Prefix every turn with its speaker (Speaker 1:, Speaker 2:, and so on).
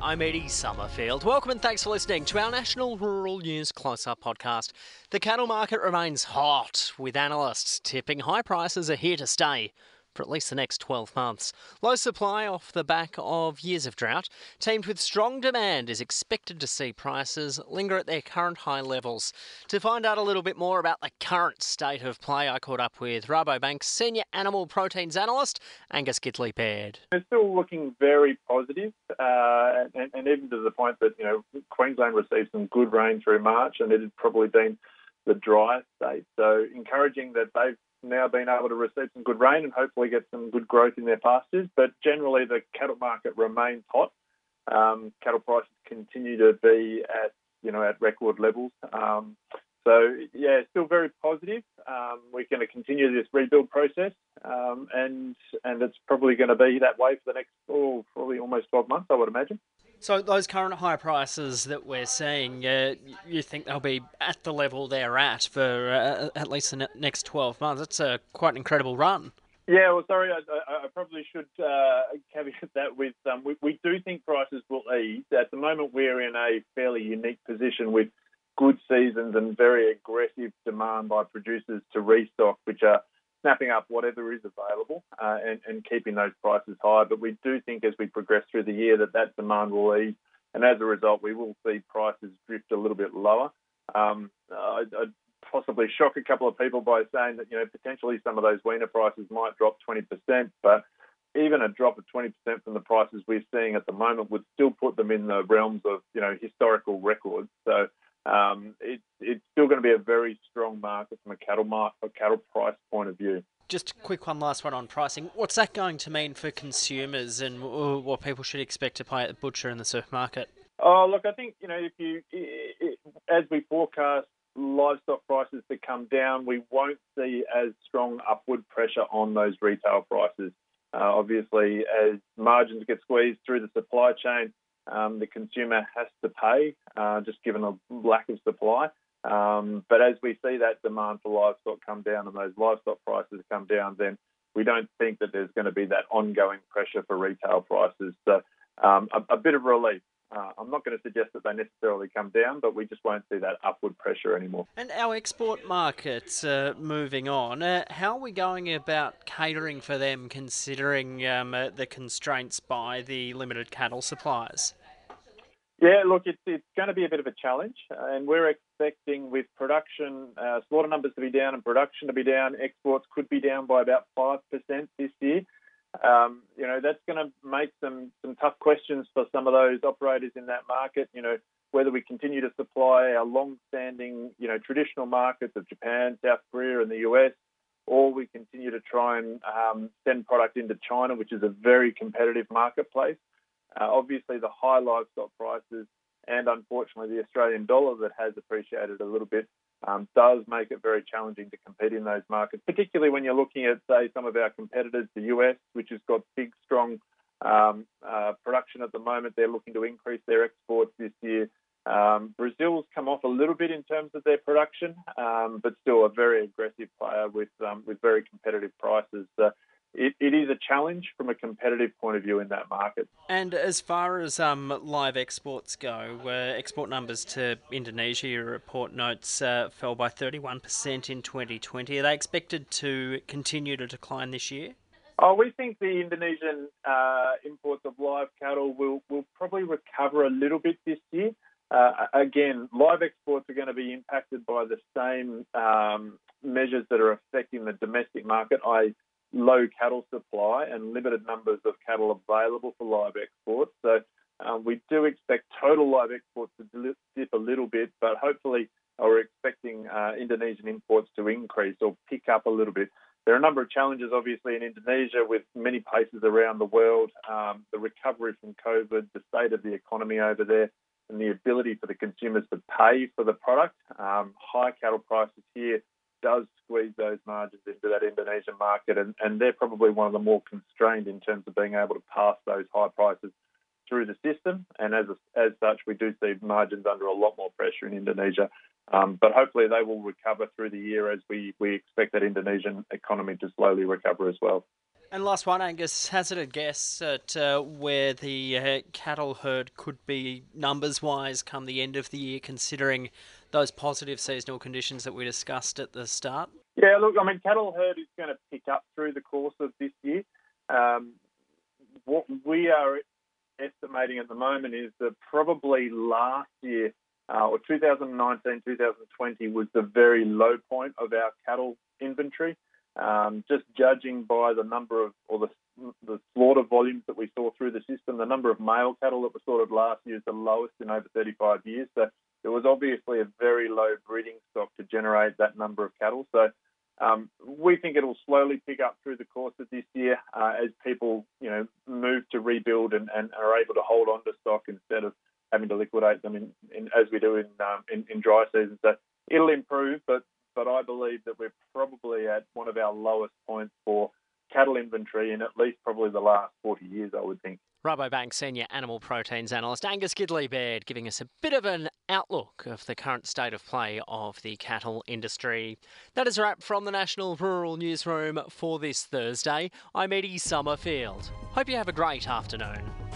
Speaker 1: I'm Eddie Summerfield. Welcome and thanks for listening to our National Rural News Close-Up podcast. The cattle market remains hot, with analysts tipping high prices are here to stay for at least the next 12 months. Low supply off the back of years of drought, teamed with strong demand, is expected to see prices linger at their current high levels. To find out a little bit more about the current state of play, I caught up with Rabobank's Senior Animal Proteins Analyst, Angus Gidley-Baird.
Speaker 2: It's still looking very positive, and even to the point that, Queensland received some good rain through March, and it had probably been the driest state. So encouraging that they've now been able to receive some good rain and hopefully get some good growth in their pastures. But generally, the cattle market remains hot. Cattle prices continue to be at record levels. Still very positive. We're going to continue this rebuild process, and it's probably going to be that way for the next, probably almost 12 months, I would imagine.
Speaker 1: So those current high prices that we're seeing, you think they'll be at the level they're at for at least the next 12 months? That's quite an incredible run.
Speaker 2: Yeah, well, sorry, I probably should caveat that with we do think prices will ease. At the moment, we're in a fairly unique position with good seasons and very aggressive demand by producers to restock, which are snapping up whatever is available and keeping those prices high. But we do think as we progress through the year that demand will ease, and as a result, we will see prices drift a little bit lower. I'd possibly shock a couple of people by saying that, potentially some of those weaner prices might drop 20%, but even a drop of 20% from the prices we're seeing at the moment would still put them in the realms of, historical records. So it's still going to be a very strong market from a cattle price point of view.
Speaker 1: Just a quick last one on pricing. What's that going to mean for consumers and what people should expect to pay at the butcher and the supermarket?
Speaker 2: Oh, look, I think, as we forecast livestock prices to come down, we won't see as strong upward pressure on those retail prices. Obviously, as margins get squeezed through the supply chain, the consumer has to pay, just given a lack of supply. But as we see that demand for livestock come down and those livestock prices come down, then we don't think that there's going to be that ongoing pressure for retail prices. So a bit of relief. I'm not going to suggest that they necessarily come down, but we just won't see that upward pressure anymore.
Speaker 1: And our export markets, moving on, how are we going about catering for them considering the constraints by the limited cattle supplies?
Speaker 2: Yeah, look, it's going to be a bit of a challenge, and we're expecting with production, slaughter numbers to be down and production to be down. Exports could be down by about 5% this year. That's going to make some tough questions for some of those operators in that market. Whether we continue to supply our long-standing, traditional markets of Japan, South Korea, and the US, or we continue to try and send product into China, which is a very competitive marketplace. Obviously, the high livestock prices and, unfortunately, the Australian dollar that has appreciated a little bit does make it very challenging to compete in those markets, particularly when you're looking at, say, some of our competitors, the US, which has got big, strong production at the moment. They're looking to increase their exports this year. Brazil's come off a little bit in terms of their production, but still a very aggressive player with very competitive prices. It is a challenge from a competitive point of view in that market.
Speaker 1: And as far as live exports go, export numbers to Indonesia, your report notes, fell by 31% in 2020. Are they expected to continue to decline this year?
Speaker 2: We think the Indonesian imports of live cattle will probably recover a little bit this year. Again, live exports are going to be impacted by the same measures that are affecting the domestic market, i.e. low cattle supply and limited numbers of cattle available for live exports. So we do expect total live exports to dip a little bit, but hopefully we're expecting Indonesian imports to increase or pick up a little bit. There are a number of challenges, obviously, in Indonesia with many places around the world, the recovery from COVID, the state of the economy over there, and the ability for the consumers to pay for the product. High cattle prices here does squeeze those margins into that Indonesian market, and they're probably one of the more constrained in terms of being able to pass those high prices through the system. And as such, we do see margins under a lot more pressure in Indonesia. But hopefully they will recover through the year as we expect that Indonesian economy to slowly recover as well.
Speaker 1: And last one, Angus, hazard a guess at where the cattle herd could be numbers-wise come the end of the year, considering those positive seasonal conditions that we discussed at the start?
Speaker 2: Yeah, look, I mean, cattle herd is going to pick up through the course of this year. What we are estimating at the moment is that probably last year, or 2019, 2020, was the very low point of our cattle inventory. Just judging by the number of, or the slaughter volumes that we saw through the system, the number of male cattle that were slaughtered last year is the lowest in over 35 years. So there was obviously a very low breeding stock to generate that number of cattle. So we think it'll slowly pick up through the course of this year as people, move to rebuild and are able to hold on to stock instead of having to liquidate them as we do in dry season. So it'll improve, but I believe that we're probably at one of our lowest points for cattle inventory in at least probably the last 40 years, I would think.
Speaker 1: Rabobank Senior Animal Proteins Analyst Angus Gidley-Baird giving us a bit of an outlook of the current state of play of the cattle industry. That is a wrap from the National Rural Newsroom for this Thursday. I'm Eddie Summerfield. Hope you have a great afternoon.